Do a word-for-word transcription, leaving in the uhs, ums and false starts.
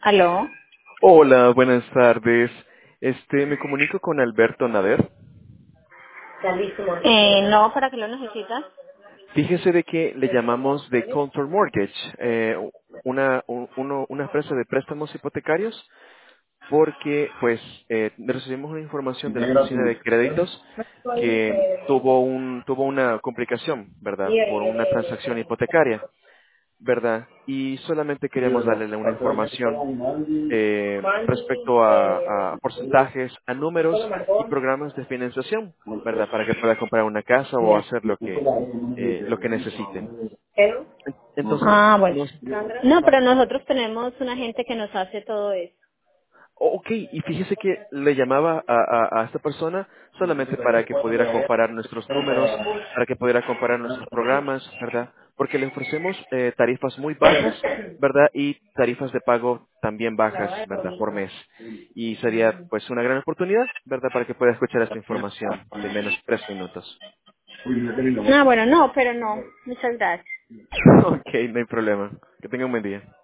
¿Aló? Hola, buenas tardes. Este, me comunico con Alberto Nader. Eh, no, ¿para qué lo necesitas? Fíjese de que le llamamos de Contour Mortgage, eh, una, un- uno- una empresa de préstamos hipotecarios, porque pues eh, recibimos una información de la oficina de créditos que tuvo un tuvo una complicación, ¿verdad? Por una transacción hipotecaria, ¿verdad? Y solamente queríamos darle una información eh, respecto a, a porcentajes, a números y programas de financiación, ¿verdad? Para que pueda comprar una casa o hacer lo que eh, lo que necesite. Entonces, Ah, bueno. nos, No, pero nosotros tenemos una gente que nos hace todo eso. ok, y fíjese que le llamaba a, a- a esta persona solamente para que pudiera comparar nuestros números, para que pudiera comparar nuestros programas, ¿verdad? Porque le ofrecemos eh, tarifas muy bajas, ¿verdad? Y tarifas de pago también bajas, ¿verdad? Por mes. Y sería pues una gran oportunidad, ¿verdad? Para que pueda escuchar esta información de menos tres minutos. Ah, bueno, no, pero no. Muchas gracias. Ok, no hay problema. Que tenga un buen día.